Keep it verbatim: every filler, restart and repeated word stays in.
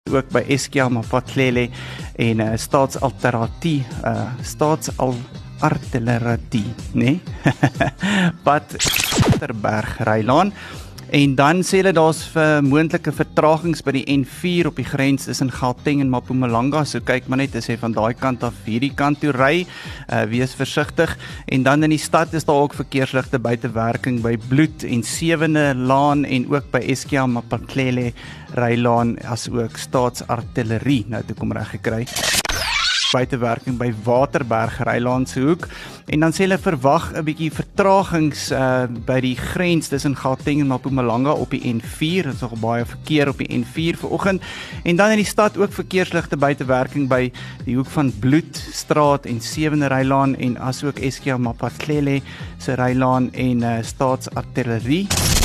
ook by Eskia Mapatlele en uh, Staatsalternatie, uh, Staatsalartillerie, nee? Pad Waterberg Rylaan. En dan sê hulle daar's vir moontlike vertragings by die N vier op die grens tussen Gauteng en Mpumalanga. So kyk maar net as jy van daai kant af hierdie kant toe ry, uh, wees versigtig. En dan in die stad is daar ook verkeersligte buite werking by Bloed en Sewende Laan en ook by Eskia Mapatlele Rylaan as ook Staatsartillerie. Nou toe kom reg gekry. Buitewerking by Waterberg Rylaan se hoek. En dan sê hulle verwag 'n bietjie vertragings uh, by die grens tussen Gauteng en Mpumalanga op die N vier. Dit is nog baie verkeer op die N vier vanoggend. En dan in die stad ook verkeersligte buitewerking by die hoek van Bloedstraat en Sewende Rylaan en asook Eskia Mapatlele se Rylaan en uh, Staatsartillerie.